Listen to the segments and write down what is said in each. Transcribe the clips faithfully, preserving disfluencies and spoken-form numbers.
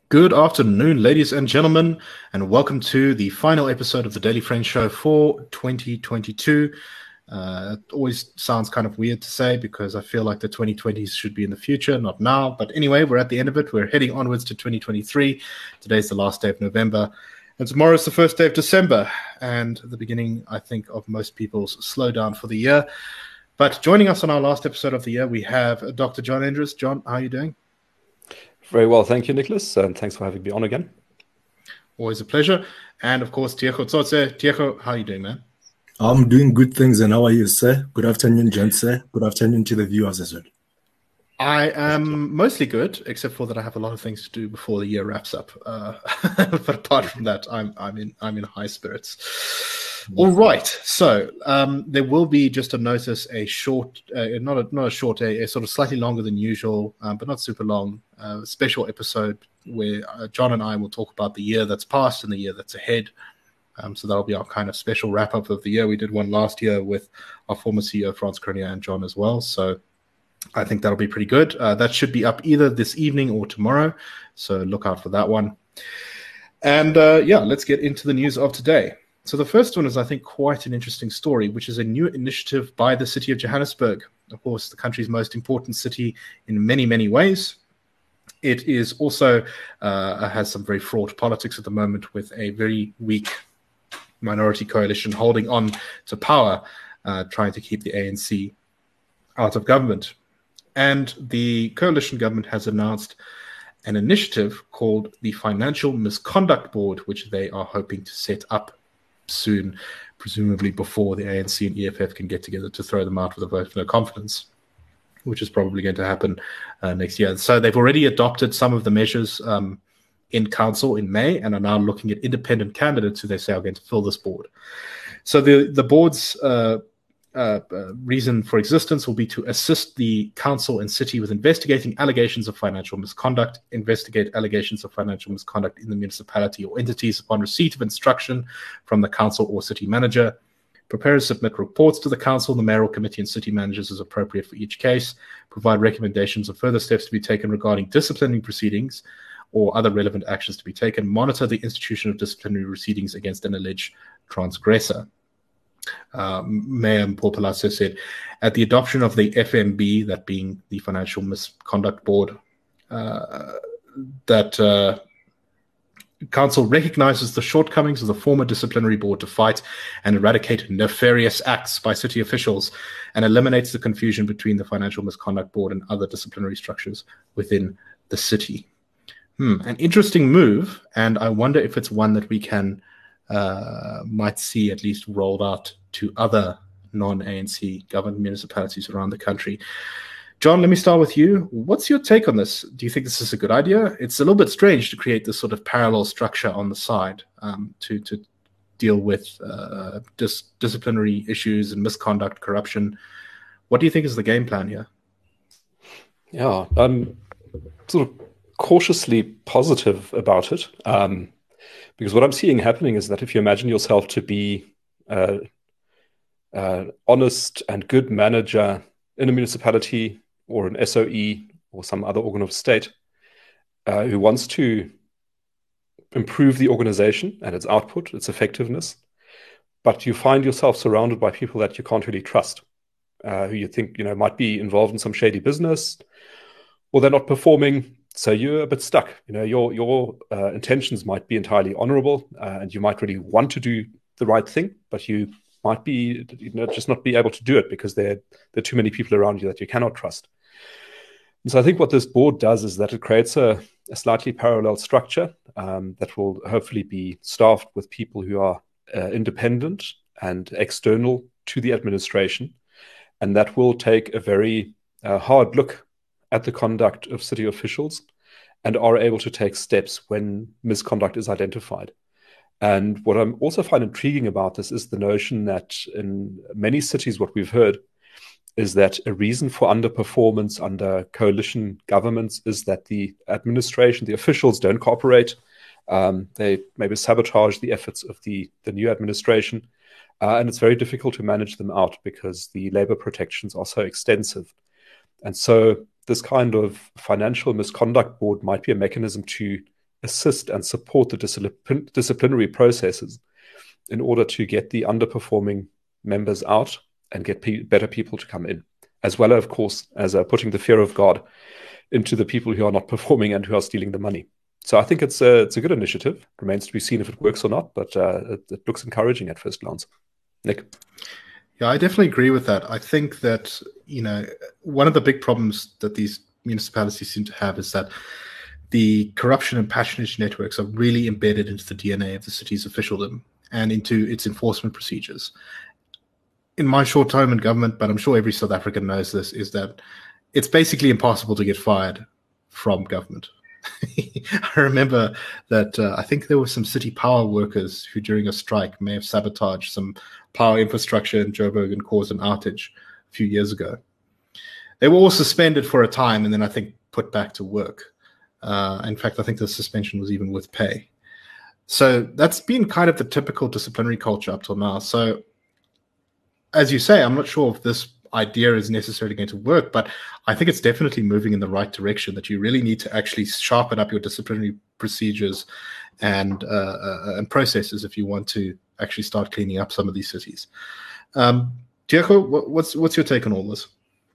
Good afternoon, ladies and gentlemen, and welcome to the final episode of the Daily Friends Show for twenty twenty-two. Uh, it always sounds kind of weird to say because I feel like the twenty twenties should be in the future, not now. But anyway, we're at the end of it. We're heading onwards to twenty twenty-three. Today's the last day of November, and tomorrow's the first day of December, and the beginning, I think, of most people's slowdown for the year. But joining us on our last episode of the year, we have Doctor John Endres. John, how are you doing? Very well, thank you, Nicholas, and thanks for having me on again. Always a pleasure. And of course, Tieko Tsotse. Tieko, how are you doing, man? I'm doing good things, and how are you, sir? Good afternoon, John, sir. Good afternoon to the viewers as well. I am mostly good, except for that I have a lot of things to do before the year wraps up. Uh, but apart from that, I'm I'm in I'm in high spirits. All right, so um, there will be, just to notice, a short, uh, not a not a short, a, a sort of slightly longer than usual, um, but not super long, uh, special episode where uh, John and I will talk about the year that's passed and the year that's ahead. Um, so that'll be our kind of special wrap up of the year. We did one last year with our former C E O Frans Cronje and John as well. So I think that'll be pretty good. Uh, that should be up either this evening or tomorrow. So look out for that one. And uh, yeah, let's get into the news of today. So the first one is, I think, quite an interesting story, which is a new initiative by the city of Johannesburg. Of course, the country's most important city in many, many ways. It is also uh, has some very fraught politics at the moment, with a very weak minority coalition holding on to power, uh, trying to keep the A N C out of government. And the coalition government has announced an initiative called the Financial Misconduct Board, which they are hoping to set up soon, presumably before the A N C and E F F can get together to throw them out with a vote of no confidence, which is probably going to happen uh, next year. So they've already adopted some of the measures um, in council in May, and are now looking at independent candidates who they say are going to fill this board. So the, the board's uh, Uh, uh, reason for existence will be to assist the council and city with investigating allegations of financial misconduct, investigate allegations of financial misconduct in the municipality or entities upon receipt of instruction from the council or city manager, prepare and submit reports to the council, the mayoral committee, and city managers as appropriate for each case, provide recommendations of further steps to be taken regarding disciplining proceedings or other relevant actions to be taken, monitor the institution of disciplinary proceedings against an alleged transgressor. Uh, Mayor Paul Palacio said, at the adoption of the F M B, that being the Financial Misconduct Board, uh, that uh, Council recognizes the shortcomings of the former disciplinary board to fight and eradicate nefarious acts by city officials, and eliminates the confusion between the Financial Misconduct Board and other disciplinary structures within the city. Hmm, an interesting move, and I wonder if it's one that we can Uh, might see at least rolled out to other non-A N C governed municipalities around the country. John, let me start with you. What's your take on this? Do you think this is a good idea? It's a little bit strange to create this sort of parallel structure on the side um, to, to deal with uh, dis- disciplinary issues and misconduct, corruption. What do you think is the game plan here? Yeah, I'm sort of cautiously positive about it. Um, Because what I'm seeing happening is that if you imagine yourself to be an uh, uh, honest and good manager in a municipality or an S O E or some other organ of state uh, who wants to improve the organization and its output, its effectiveness, but you find yourself surrounded by people that you can't really trust, uh, who you think you know might be involved in some shady business, or they're not performing. So you're a bit stuck. You know, your your uh, intentions might be entirely honorable, uh, and you might really want to do the right thing, but you might be, you know, just not be able to do it because there there are too many people around you that you cannot trust. And so I think what this board does is that it creates a, a slightly parallel structure um, that will hopefully be staffed with people who are uh, independent and external to the administration, and that will take a very uh, hard look at the conduct of city officials and are able to take steps when misconduct is identified. And what I also find intriguing about this is the notion that in many cities, what we've heard is that a reason for underperformance under coalition governments is that the administration, the officials don't cooperate. Um, they maybe sabotage the efforts of the, the new administration. Uh, and it's very difficult to manage them out because the labor protections are so extensive. And so this kind of financial misconduct board might be a mechanism to assist and support the discipline, disciplinary processes in order to get the underperforming members out and get pe- better people to come in, as well, of course, as uh, putting the fear of God into the people who are not performing and who are stealing the money. So I think it's a, it's a good initiative. Remains to be seen if it works or not, but uh, it, it looks encouraging at first glance. Nick? Yeah, I definitely agree with that. I think that, you know, one of the big problems that these municipalities seem to have is that the corruption and patronage networks are really embedded into the D N A of the city's officialdom and into its enforcement procedures. In my short time in government, but I'm sure every South African knows this, is that it's basically impossible to get fired from government. I remember that uh, I think there were some city power workers who during a strike may have sabotaged some power infrastructure in Joburg and caused an outage a few years ago. They were all suspended for a time and then I think put back to work. Uh, in fact, I think the suspension was even with pay. So that's been kind of the typical disciplinary culture up till now. So as you say, I'm not sure if this idea is necessarily going to work, but I think it's definitely moving in the right direction, that you really need to actually sharpen up your disciplinary procedures and uh, uh, and processes if you want to actually start cleaning up some of these cities. Um, Diego, what, what's what's your take on all this?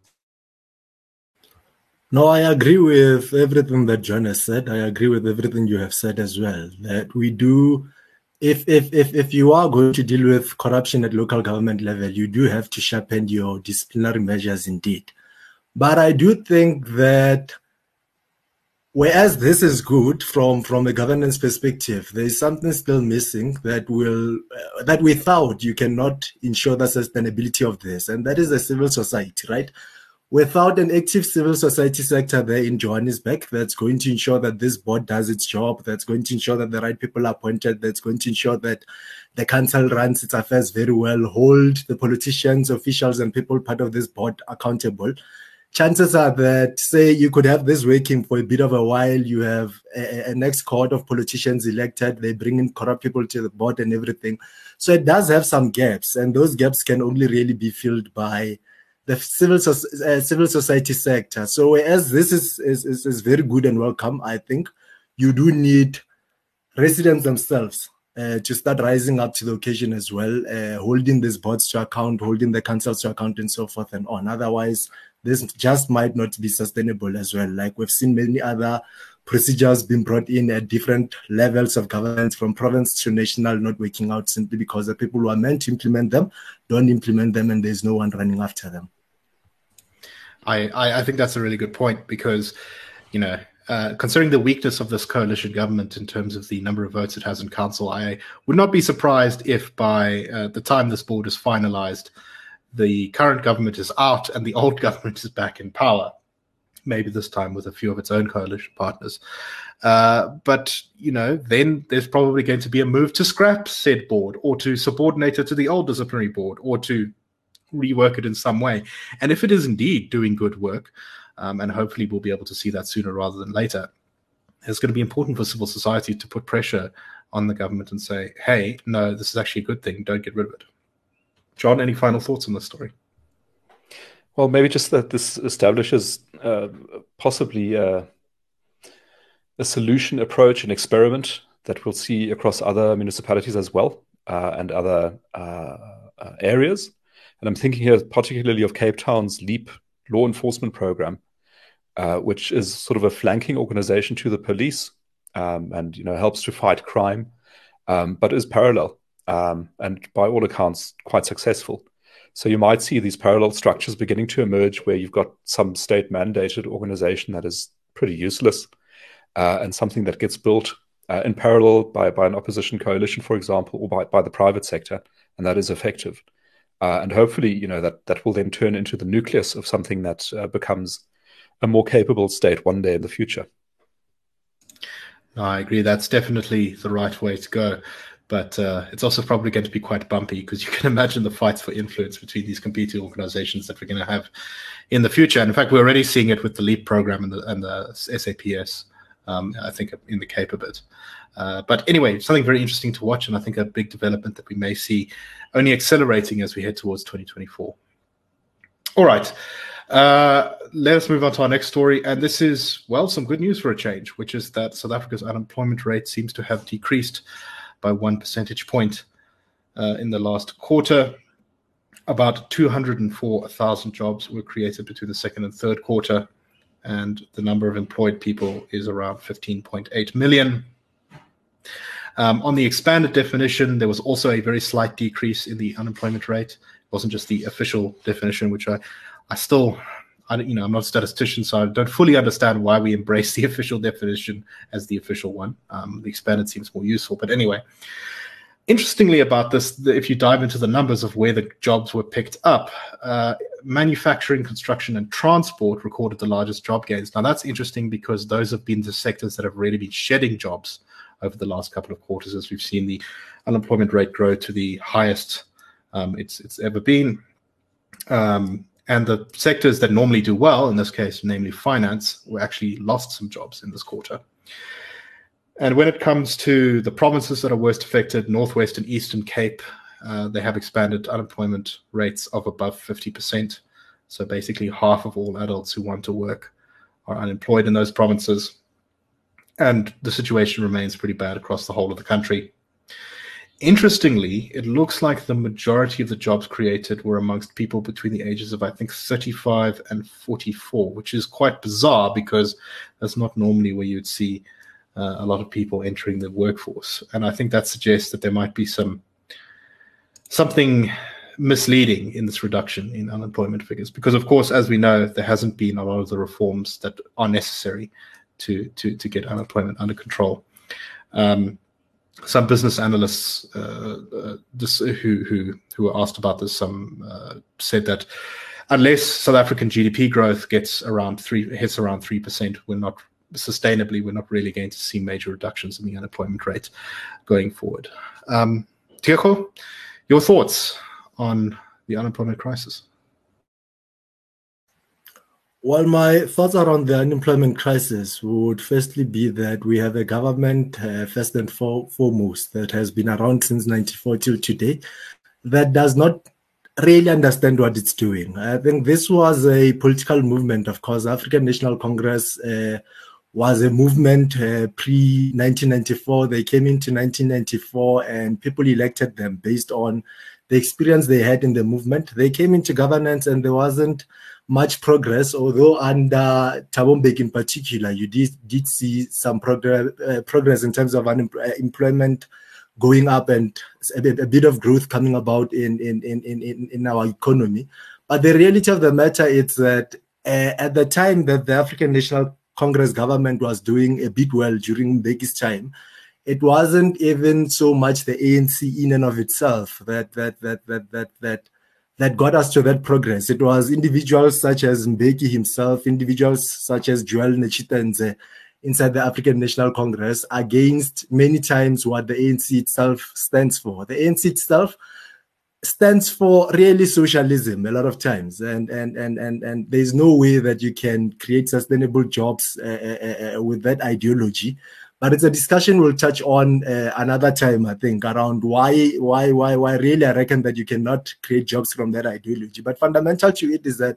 No, I agree with everything that John has said. I agree with everything you have said as well, that we do, if if if if you are going to deal with corruption at local government level, you do have to sharpen your disciplinary measures indeed. But I do think that whereas this is good from, from a governance perspective, there is something still missing that will uh, that without you cannot ensure the sustainability of this, and that is the civil society, right? Without an active civil society sector there in Johannesburg that's going to ensure that this board does its job, that's going to ensure that the right people are appointed, that's going to ensure that the council runs its affairs very well, hold the politicians, officials, and people part of this board accountable, chances are that, say, you could have this working for a bit of a while, you have a, a next cohort of politicians elected, they bring in corrupt people to the board and everything. So it does have some gaps, and those gaps can only really be filled by the civil uh, civil society sector. So whereas this is, is, is, is very good and welcome, I think you do need residents themselves uh, to start rising up to the occasion as well, uh, holding these boards to account, holding the councils to account, and so forth and on. Otherwise, this just might not be sustainable as well. Like we've seen many other procedures being brought in at different levels of governance, from province to national, not working out simply because the people who are meant to implement them don't implement them and there's no one running after them. I, I, I think that's a really good point because, you know, uh, considering the weakness of this coalition government in terms of the number of votes it has in council, I would not be surprised if by uh, the time this board is finalized, the current government is out and the old government is back in power, maybe this time with a few of its own coalition partners. Uh, but, you know, then there's probably going to be a move to scrap said board or to subordinate it to the old disciplinary board or to rework it in some way. And if it is indeed doing good work, um, and hopefully we'll be able to see that sooner rather than later, it's going to be important for civil society to put pressure on the government and say, hey, no, this is actually a good thing. Don't get rid of it. John, any final thoughts on this story? Well, maybe just that this establishes uh, possibly uh, a solution approach, an experiment that we'll see across other municipalities as well uh, and other uh, uh, areas. And I'm thinking here particularly of Cape Town's LEAP law enforcement program, uh, which is sort of a flanking organization to the police um, and, you know, helps to fight crime, um, but is parallel um, and by all accounts quite successful. So you might see these parallel structures beginning to emerge where you've got some state-mandated organization that is pretty useless uh, and something that gets built uh, in parallel by, by an opposition coalition, for example, or by, by the private sector, and that is effective. Uh, and hopefully, you know, that, that will then turn into the nucleus of something that uh, becomes a more capable state one day in the future. No, I agree. That's definitely the right way to go. But uh, it's also probably going to be quite bumpy because you can imagine the fights for influence between these competing organizations that we're going to have in the future. And in fact, we're already seeing it with the LEAP program and the, and the S A P S, um, I think, in the Cape a bit. Uh, but anyway, something very interesting to watch, and I think a big development that we may see only accelerating as we head towards twenty twenty-four. All right. Uh, let us move on to our next story. And this is, well, some good news for a change, which is that South Africa's unemployment rate seems to have decreased by one percentage point uh, in the last quarter. About two hundred four thousand jobs were created between the second and third quarter, and the number of employed people is around fifteen point eight million. Um, on the expanded definition, there was also a very slight decrease in the unemployment rate. It wasn't just the official definition, which I, I still, I, you know, I'm not a statistician, so I don't fully understand why we embrace the official definition as the official one. Um, the expanded seems more useful, but anyway. Interestingly about this, if you dive into the numbers of where the jobs were picked up, uh, manufacturing, construction, and transport recorded the largest job gains. Now, that's interesting because those have been the sectors that have really been shedding jobs over the last couple of quarters, as we've seen the unemployment rate grow to the highest um, it's, it's ever been. Um, and the sectors that normally do well, in this case, namely finance, were actually lost some jobs in this quarter. And when it comes to the provinces that are worst affected, Northwest and Eastern Cape, uh, they have expanded unemployment rates of above fifty percent. So basically half of all adults who want to work are unemployed in those provinces. And the situation remains pretty bad across the whole of the country. Interestingly, it looks like the majority of the jobs created were amongst people between the ages of, I think, thirty-five and forty-four, which is quite bizarre because that's not normally where you'd see Uh, a lot of people entering the workforce. And I think that suggests that there might be some something misleading in this reduction in unemployment figures. Because, of course, as we know, there hasn't been a lot of the reforms that are necessary to, to, to get unemployment under control. Um, some business analysts uh, uh, this, who, who, who were asked about this some uh, said that unless South African G D P growth gets around three, hits around three percent, we're not sustainably, we're not really going to see major reductions in the unemployment rate going forward. Um, Teko, your thoughts on the unemployment crisis? Well, my thoughts around the unemployment crisis would firstly be that we have a government, uh, first and for, foremost, that has been around since ninety-four till today, that does not really understand what it's doing. I think this was a political movement, of course. African National Congress uh, was a movement uh, pre nineteen ninety-four. They came into nineteen ninety-four and people elected them based on the experience they had in the movement. They came into governance and there wasn't much progress, although under Thabo Mbeki in particular, you did, did see some progress, uh, progress in terms of unemployment going up and a, a bit of growth coming about in, in, in, in, in our economy. But the reality of the matter is that uh, at the time that the African National Congress government was doing a bit well during Mbeki's time, it wasn't even so much the A N C in and of itself that that that that that that that got us to that progress. It was individuals such as Mbeki himself, individuals such as Joel Nechitenze inside the African National Congress against many times what the A N C itself stands for. The A N C itself stands for really socialism a lot of times, and and and and and there's no way that you can create sustainable jobs uh, uh, uh, with that ideology. But it's a discussion we'll touch on uh, another time, I think, around why why why why really I reckon that you cannot create jobs from that ideology. But fundamental to it is that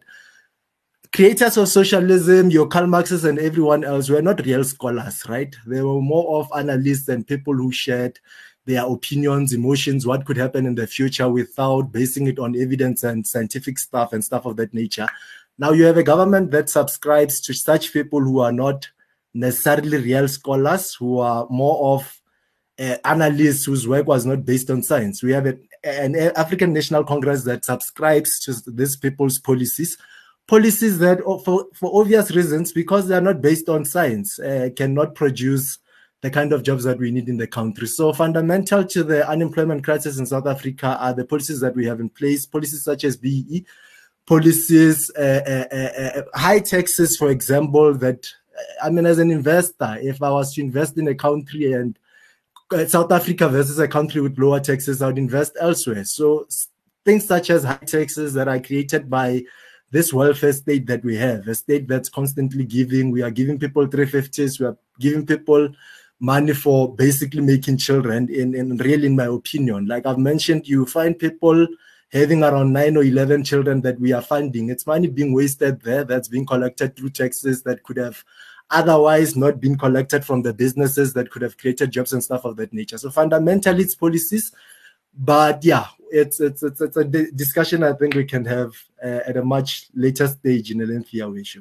creators of socialism, your Karl Marxes and everyone else, were not real scholars, right? They were more of analysts and people who shared their opinions, emotions, what could happen in the future without basing it on evidence and scientific stuff and stuff of that nature. Now you have a government that subscribes to such people who are not necessarily real scholars, who are more of uh, analysts whose work was not based on science. We have a, an African National Congress that subscribes to these people's policies, policies that, for, for obvious reasons, because they are not based on science, uh, cannot produce the kind of jobs that we need in the country. So fundamental to the unemployment crisis in South Africa are the policies that we have in place, policies such as B E E, policies, uh, uh, uh, high taxes, for example, that, I mean, as an investor, if I was to invest in a country and uh, South Africa versus a country with lower taxes, I would invest elsewhere. So things such as high taxes that are created by this welfare state that we have, a state that's constantly giving, we are giving people three fifties, we are giving people money for basically making children, in, in really, in my opinion. Like I've mentioned, you find people having around nine or eleven children that we are funding. It's money being wasted there that's being collected through taxes that could have otherwise not been collected from the businesses that could have created jobs and stuff of that nature. So fundamentally, it's policies. But yeah, it's it's it's, it's a discussion I think we can have uh, at a much later stage in a lengthier issue.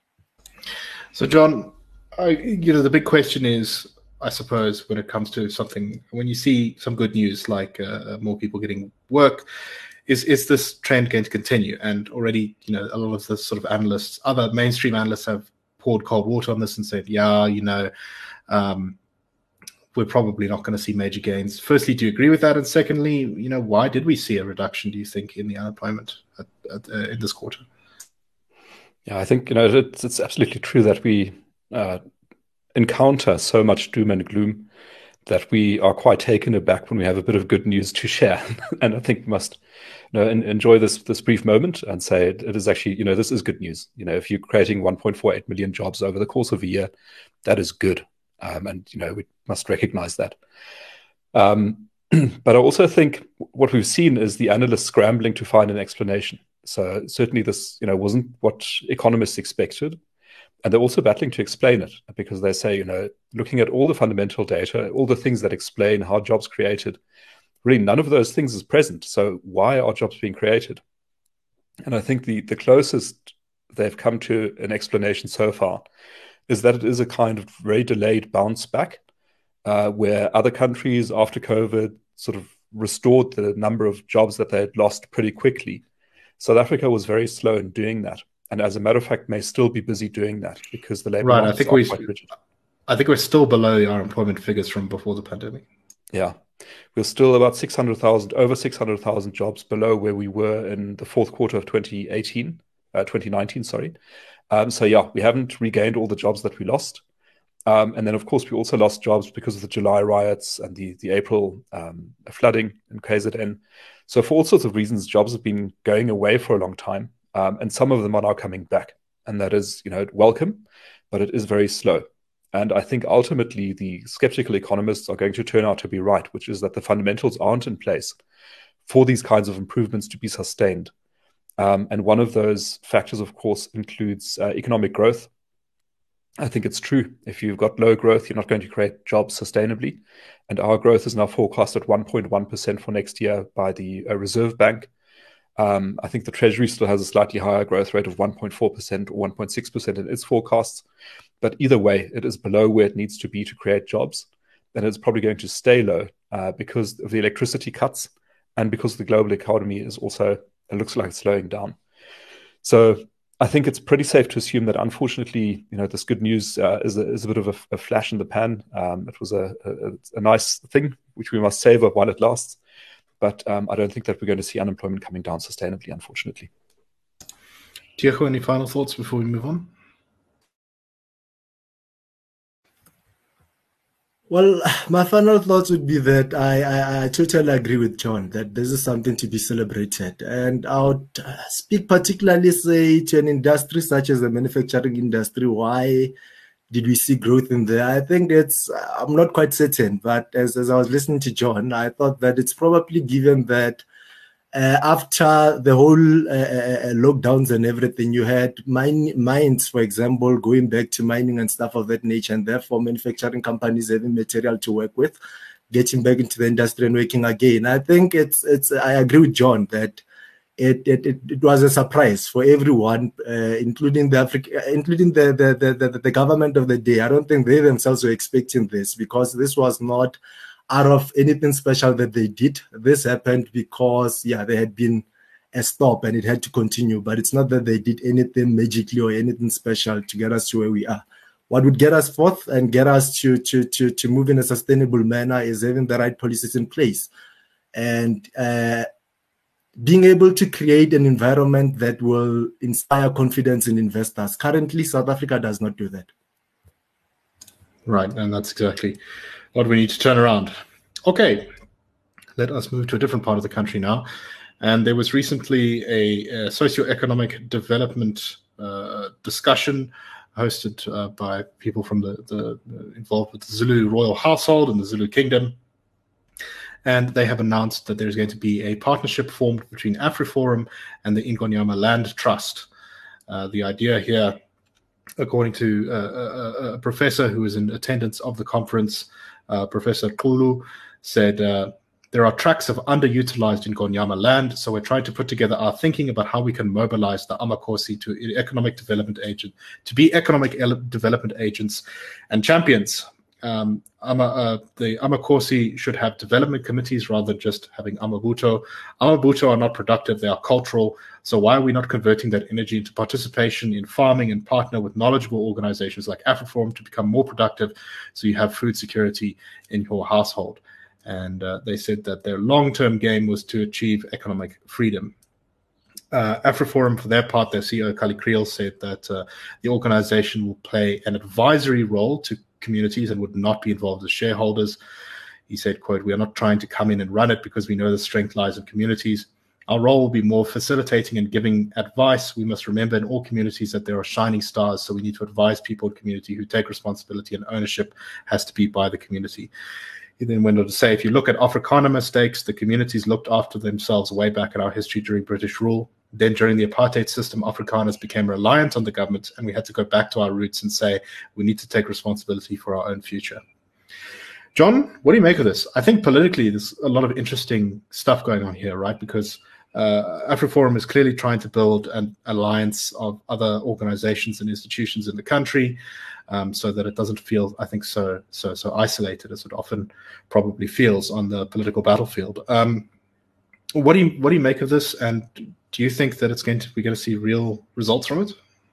So, John, I, you know, the big question is, I suppose, when it comes to something, when you see some good news like uh, more people getting work, is is this trend going to continue? And already, you know, a lot of the sort of analysts, other mainstream analysts, have poured cold water on this and said, yeah, you know, um, we're probably not going to see major gains. Firstly, do you agree with that? And secondly, you know, why did we see a reduction, do you think, in the unemployment at, at, uh, in this quarter? Yeah, I think, you know, it's, it's absolutely true that we uh, encounter so much doom and gloom that we are quite taken aback when we have a bit of good news to share. And I think we must, you know, enjoy this this brief moment and say it, it is actually, you know, this is good news. You know, if you're creating one point four eight million jobs over the course of a year, that is good. Um, and, you know, we must recognize that. Um, but I also think what we've seen is the analysts scrambling to find an explanation. So certainly this, you know, wasn't what economists expected. And they're also battling to explain it because they say, you know, looking at all the fundamental data, all the things that explain how jobs created, really none of those things is present. So why are jobs being created? And I think the, the closest they've come to an explanation so far is that it is a kind of very delayed bounce back uh, where other countries after COVID sort of restored the number of jobs that they had lost pretty quickly. South Africa was very slow in doing that. And as a matter of fact, may still be busy doing that because the labor right, markets I think are we, quite rigid. I think we're still below our employment figures from before the pandemic. Yeah. We're still about six hundred thousand, over six hundred thousand jobs below where we were in the fourth quarter of twenty eighteen, uh, twenty nineteen, sorry. Um, so yeah, we haven't regained all the jobs that we lost. Um, and then, of course, we also lost jobs because of the July riots and the, the April um, flooding in K Z N. So for all sorts of reasons, jobs have been going away for a long time. Um, and some of them are now coming back. And that is, you know, welcome, but it is very slow. And I think ultimately the skeptical economists are going to turn out to be right, which is that the fundamentals aren't in place for these kinds of improvements to be sustained. Um, and one of those factors, of course, includes uh, economic growth. I think it's true. If you've got low growth, you're not going to create jobs sustainably. And our growth is now forecast at one point one percent for next year by the uh, Reserve Bank. Um, I think the Treasury still has a slightly higher growth rate of one point four percent or one point six percent in its forecasts. But either way, it is below where it needs to be to create jobs. And it's probably going to stay low uh, because of the electricity cuts and because the global economy is also, it looks like it's slowing down. So I think it's pretty safe to assume that, unfortunately, you know, this good news uh, is, a, is a bit of a, a flash in the pan. Um, it was a, a, a nice thing, which we must savor while it lasts. But um, I don't think that we're going to see unemployment coming down sustainably, unfortunately. Diego, any final thoughts before we move on? Well, my final thoughts would be that I, I, I totally agree with John that this is something to be celebrated. And I would speak particularly, say, to an industry such as the manufacturing industry. Why did we see growth in there? I think it's, I'm not quite certain, but as, as I was listening to John, I thought that it's probably given that uh, after the whole uh, uh, lockdowns and everything, you had mine, mines, for example, going back to mining and stuff of that nature, and therefore manufacturing companies having material to work with, getting back into the industry and working again. I think it's, it's. I agree with John that It, it it it was a surprise for everyone, uh, including the Africa, including the the, the the the government of the day. I don't think they themselves were expecting this because this was not out of anything special that they did. This happened because yeah, there had been a stop and it had to continue. But it's not that they did anything magically or anything special to get us to where we are. What would get us forth and get us to to to to move in a sustainable manner is having the right policies in place, and uh, being able to create an environment that will inspire confidence in investors. Currently, South Africa does not do that. Right, and that's exactly what we need to turn around. Okay, let us move to a different part of the country now. And there was recently a, a socioeconomic development uh, discussion hosted uh, by people from the, the, the involved with the Zulu royal household and the Zulu kingdom. And they have announced that there's going to be a partnership formed between AfriForum and the Ingonyama Land Trust. Uh, the idea here, according to uh, a, a professor who was in attendance of the conference, uh, Professor Kulu, said, uh, there are tracts of underutilized Ingonyama land, so we're trying to put together our thinking about how we can mobilize the Amakosi to economic development agent, to be economic development agents and champions. Um, Ama, uh, the Amakosi should have development committees rather than just having Amabuto. Amabuto are not productive, they are cultural, so why are we not converting that energy into participation in farming and partner with knowledgeable organizations like AfriForum to become more productive so you have food security in your household? And uh, they said that their long-term game was to achieve economic freedom. Uh, AfriForum, for their part, their C E O, Kali Creel, said that uh, the organization will play an advisory role to communities and would not be involved as shareholders. He said, quote, we are not trying to come in and run it because we know the strength lies in communities. Our role will be more facilitating and giving advice. We must remember in all communities that there are shining stars, so we need to advise people in community who take responsibility, and ownership has to be by the community. He then went on to say, if you look at Afrikaner mistakes, the communities looked after themselves way back in our history during British rule. Then during the apartheid system, Afrikaners became reliant on the government, and we had to go back to our roots and say, we need to take responsibility for our own future. John, what do you make of this? I think politically there's a lot of interesting stuff going on here, right? Because uh, AfriForum is clearly trying to build an alliance of other organizations and institutions in the country, um, so that it doesn't feel, I think, so so so isolated as it often probably feels on the political battlefield. Um, what do you what do you make of this? And do you think that it's going to we're going to see real results from it?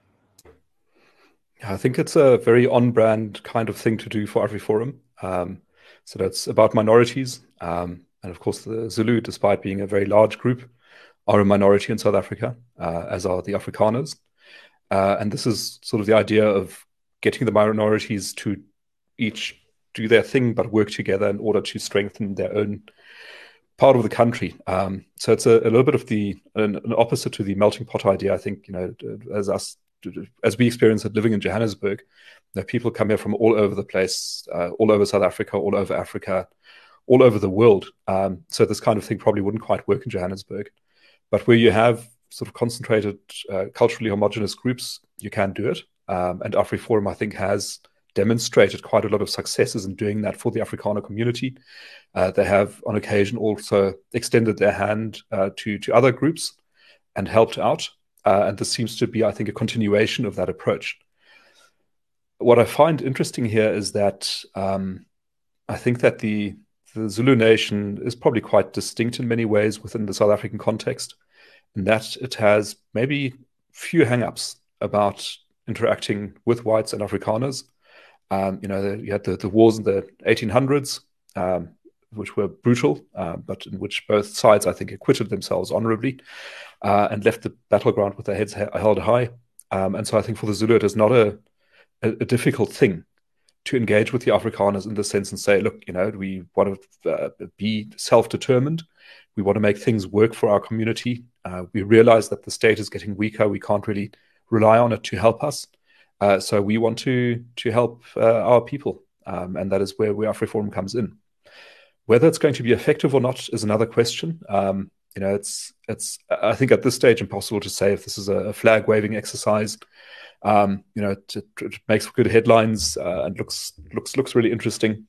I think it's a very on-brand kind of thing to do for AfriForum. Um, so that's about minorities. Um, and of course, the Zulu, despite being a very large group, are a minority in South Africa, uh, as are the Afrikaners. Uh, and this is sort of the idea of getting the minorities to each do their thing, but work together in order to strengthen their own part of the country. Um, so it's a, a little bit of the an, an opposite to the melting pot idea. I think, you know, as us as we experience it living in Johannesburg, you know, people come here from all over the place, uh, all over South Africa, all over Africa, all over the world. Um, so this kind of thing probably wouldn't quite work in Johannesburg. But where you have sort of concentrated, uh, culturally homogenous groups, you can do it. Um, and AfriForum, I think, has demonstrated quite a lot of successes in doing that for the Afrikaner community. Uh, they have, on occasion, also extended their hand uh, to, to other groups and helped out. Uh, and this seems to be, I think, a continuation of that approach. What I find interesting here is that um, I think that the, the Zulu nation is probably quite distinct in many ways within the South African context, in that it has maybe few hang-ups about interacting with whites and Afrikaners. Um, you know, you had the, the wars in the eighteen hundreds, um, which were brutal, uh, but in which both sides, I think, acquitted themselves honorably uh, and left the battleground with their heads held high. Um, and so I think for the Zulu, it is not a, a, a difficult thing to engage with the Afrikaners in the sense and say, look, you know, we want to uh, be self-determined. We want to make things work for our community. Uh, we realize that the state is getting weaker. We can't really rely on it to help us. Uh, so we want to to help uh, our people. Um, and that is where, where AfriForum comes in. Whether it's going to be effective or not is another question. Um, you know, it's, it's I think at this stage impossible to say if this is a flag-waving exercise. Um, you know, it, it makes good headlines uh, and looks looks looks really interesting.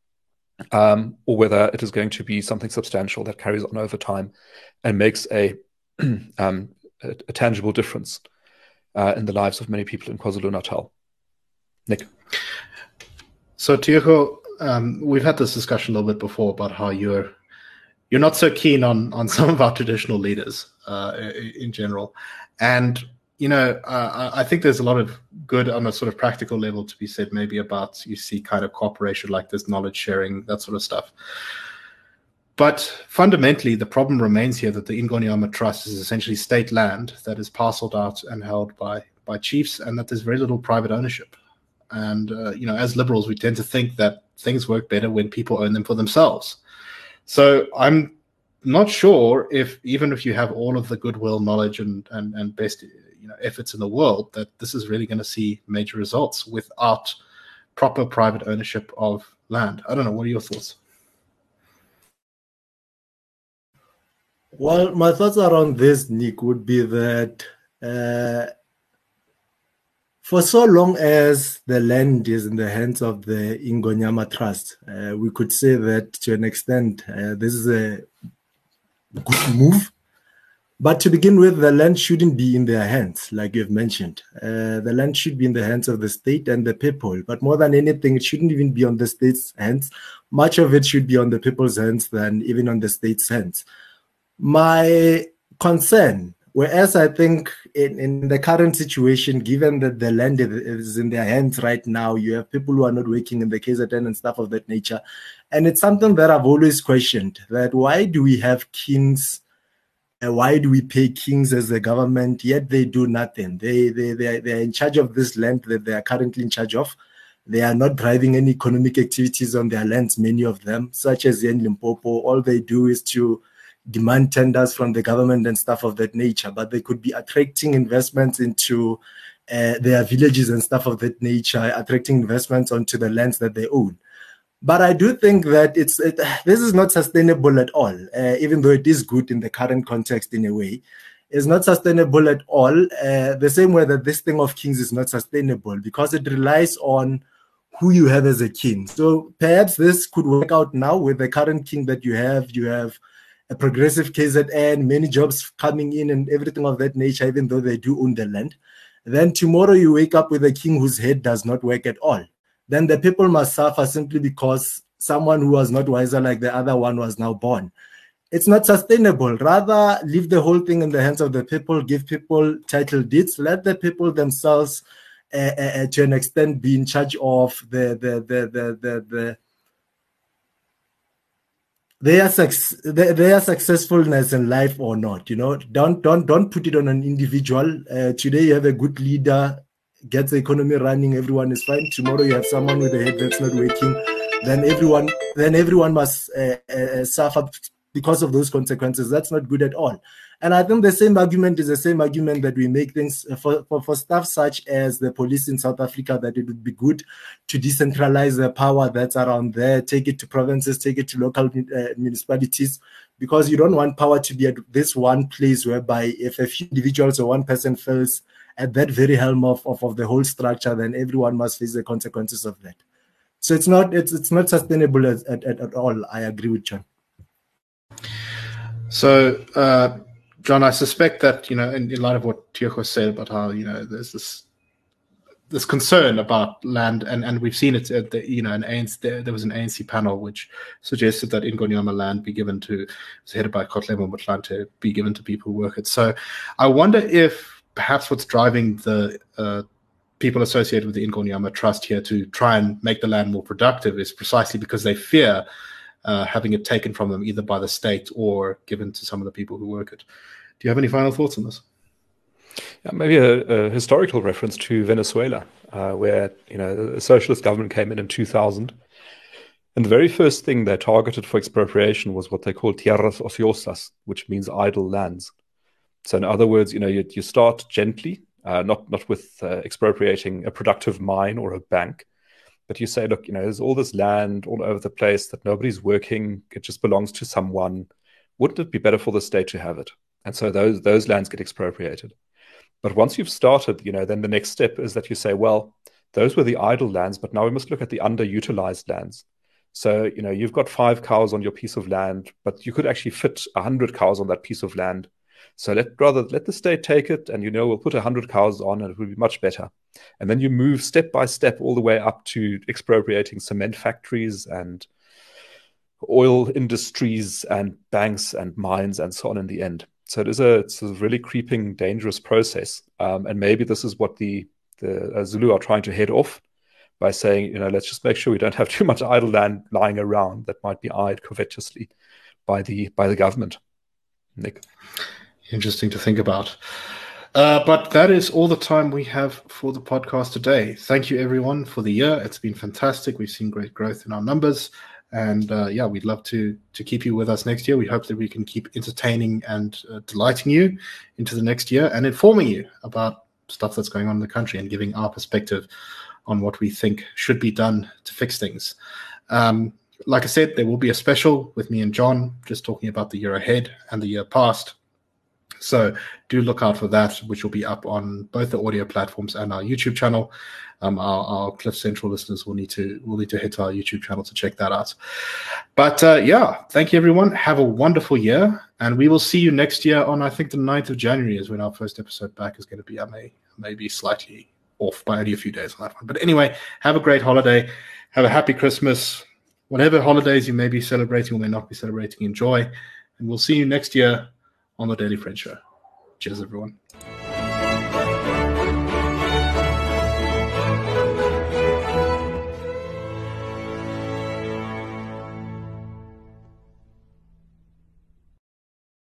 Um, or whether it is going to be something substantial that carries on over time and makes a um, a, a tangible difference uh, in the lives of many people in KwaZulu-Natal. Nick. So, Tiago, um, we've had this discussion a little bit before about how you're you're not so keen on on some of our traditional leaders uh, in general, and you know, uh, I think there's a lot of good on a sort of practical level to be said, maybe about you see kind of cooperation like this, knowledge sharing, that sort of stuff. But fundamentally, the problem remains here that the Ingonyama Trust is essentially state land that is parceled out and held by by chiefs, and that there's very little private ownership. And, uh, you know, as liberals, we tend to think that things work better when people own them for themselves. So I'm not sure if, even if you have all of the goodwill, knowledge, and and, and best you know, efforts in the world, that this is really going to see major results without proper private ownership of land. I don't know. What are your thoughts? Well, my thoughts around this, Nick, would be that uh, for so long as the land is in the hands of the Ingonyama Trust, uh, we could say that to an extent, uh, this is a good move. But to begin with, the land shouldn't be in their hands, like you've mentioned. Uh, the land should be in the hands of the state and the people. But more than anything, it shouldn't even be on the state's hands. Much of it should be on the people's hands than even on the state's hands. My concern, whereas I think in, in the current situation, given that the land is in their hands right now, you have people who are not working in the K Z N and stuff of that nature. And it's something that I've always questioned, that why do we have kings? Why do we pay kings as a government, yet they do nothing? They, they, they, they are in charge of this land that they are currently in charge of. They are not driving any economic activities on their lands, many of them, such as in Limpopo. All they do is to demand tenders from the government and stuff of that nature, but they could be attracting investments into uh, their villages and stuff of that nature, attracting investments onto the lands that they own. But I do think that it's it, this is not sustainable at all, uh, even though it is good in the current context in a way. It's not sustainable at all, uh, the same way that this thing of kings is not sustainable, because it relies on who you have as a king. So perhaps this could work out now with the current king that you have. You have a progressive K Z N, many jobs coming in and everything of that nature, even though they do own the land. Then tomorrow you wake up with a king whose head does not work at all. Then the people must suffer simply because someone who was not wiser like the other one was now born. It's not sustainable. Rather, leave the whole thing in the hands of the people, give people title deeds, let the people themselves, uh, uh, to an extent, be in charge of the the the the the, the their success, their successfulness in life or not. You know, don't don't don't put it on an individual. Uh, today you have a good leader, gets the economy running, everyone is fine. Tomorrow you have someone with a head that's not working, then everyone then everyone must uh, uh, suffer because of those consequences. That's not good at all. And I think the same argument is the same argument that we make things for, for, for stuff such as the police in South Africa, that it would be good to decentralize the power that's around there, take it to provinces, take it to local uh, municipalities, because you don't want power to be at this one place whereby if a few individuals or one person fails at that very helm of, of, of the whole structure, then everyone must face the consequences of that. So it's not it's it's not sustainable at, at, at all. I agree with John. So, uh, John, I suspect that, you know, in, in light of what Tioko said about how, you know, there's this this concern about land, and, and we've seen it at the, you know, an A N C, there, there was an A N C panel which suggested that Ingonyama land be given to, it was headed by Kotlemo Motlanthe, be given to people who work it. So I wonder if perhaps what's driving the uh, people associated with the Ingonyama Trust here to try and make the land more productive is precisely because they fear uh, having it taken from them either by the state or given to some of the people who work it. Do you have any final thoughts on this? Yeah, maybe a, a historical reference to Venezuela, uh, where, you know, a socialist government came in in two thousand. And the very first thing they targeted for expropriation was what they call tierras ociosas, which means idle lands. So in other words, you know, you, you start gently, uh, not, not with uh, expropriating a productive mine or a bank, but you say, look, you know, there's all this land all over the place that nobody's working. It just belongs to someone. Wouldn't it be better for the state to have it? And so those those lands get expropriated. But once you've started, you know, then the next step is that you say, well, those were the idle lands, but now we must look at the underutilized lands. So, you know, you've got five cows on your piece of land, but you could actually fit a hundred cows on that piece of land. So let rather let the state take it, and, you know, we'll put a hundred cows on, and it will be much better. And then you move step by step all the way up to expropriating cement factories and oil industries and banks and mines and so on in the end. So it is a, it's a really creeping, dangerous process. Um, and maybe this is what the, the uh, Zulu are trying to head off by saying, you know, let's just make sure we don't have too much idle land lying around that might be eyed covetously by the by the government. Nick. Interesting to think about. Uh, but that is all the time we have for the podcast today. Thank you, everyone, for the year. It's been fantastic. We've seen great growth in our numbers. And uh, yeah, we'd love to to keep you with us next year. We hope that we can keep entertaining and uh, delighting you into the next year and informing you about stuff that's going on in the country and giving our perspective on what we think should be done to fix things. Um, like I said, there will be a special with me and John, just talking about the year ahead and the year past. So do look out for that, which will be up on both the audio platforms and our YouTube channel. Um, our, our Cliff Central listeners will need to will need to head to our YouTube channel to check that out. But uh, yeah, thank you, everyone. Have a wonderful year, and we will see you next year on, I think, the ninth of January is when our first episode back is going to be. I may maybe slightly off by only a few days on that one. But anyway, have a great holiday. Have a happy Christmas. Whatever holidays you may be celebrating or may not be celebrating, enjoy. And we'll see you next year on the Daily French Show. Cheers, everyone.